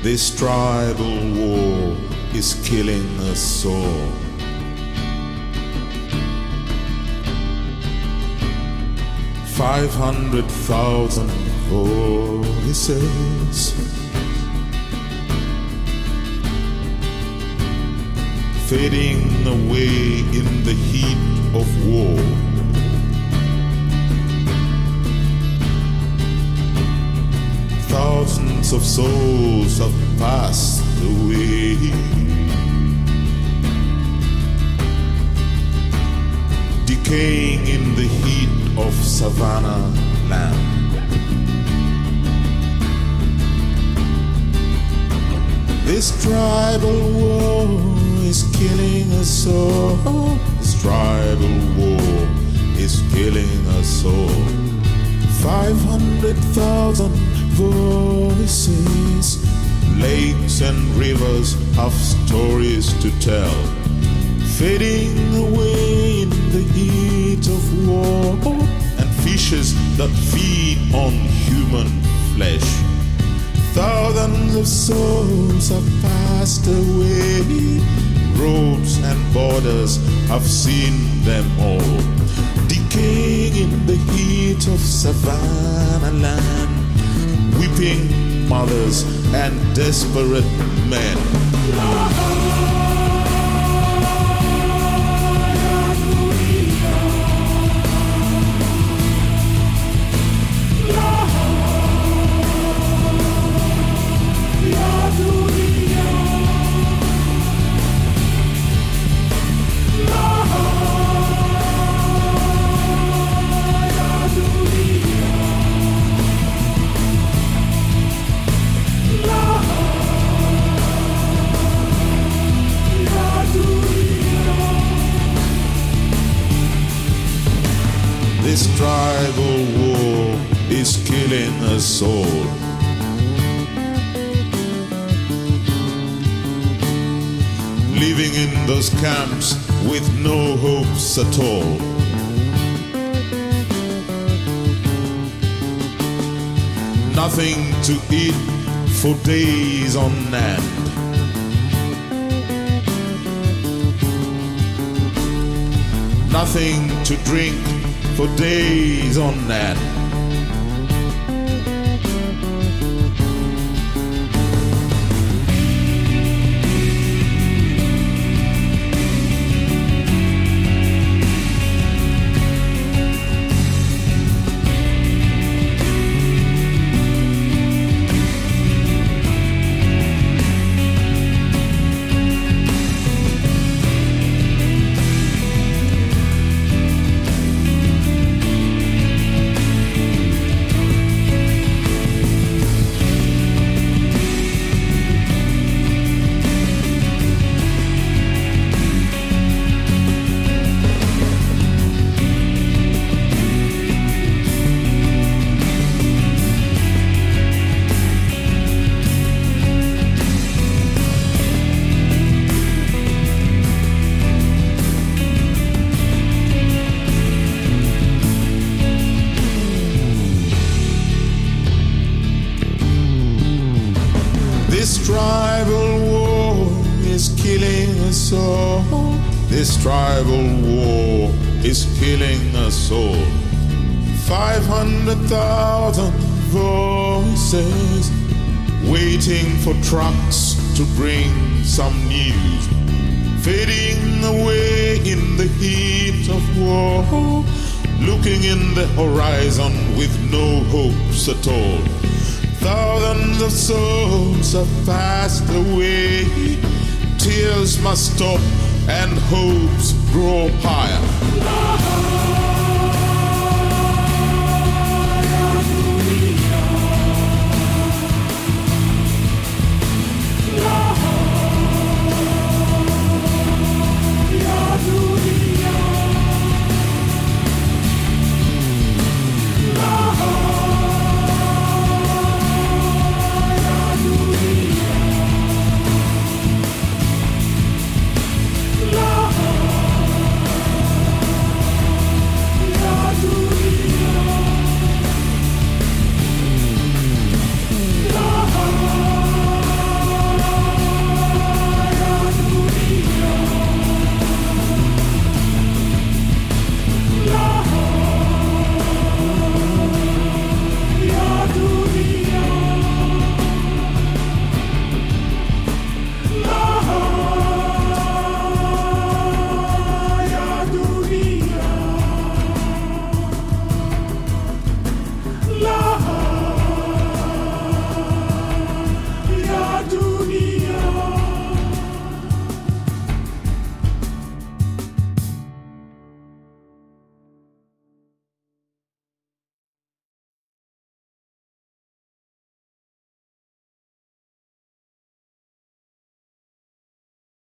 This tribal war is killing us all. 500,000 voices fading away in the heat of war. Thousands of souls have passed away. Decaying in the heat of savannah land. This tribal war is killing us all. This tribal war is killing us all. 500,000 voices, lakes and rivers have stories to tell, fading away in the heat of war, and fishes that feed on human flesh. Thousands of souls have passed away. Roads and borders have seen them all, decaying in the heat of savannah land. Weeping mothers and desperate men. This tribal war is killing us all. Living in those camps with no hopes at all. Nothing to eat for days on end. Nothing to drink for days on end. This tribal war is killing us all. This tribal war is killing us all. 500,000 voices waiting for trucks to bring some news, fading away in the heat of war, looking in the horizon with no hopes at all. Thousands of souls have passed away. Tears must stop and hopes grow higher.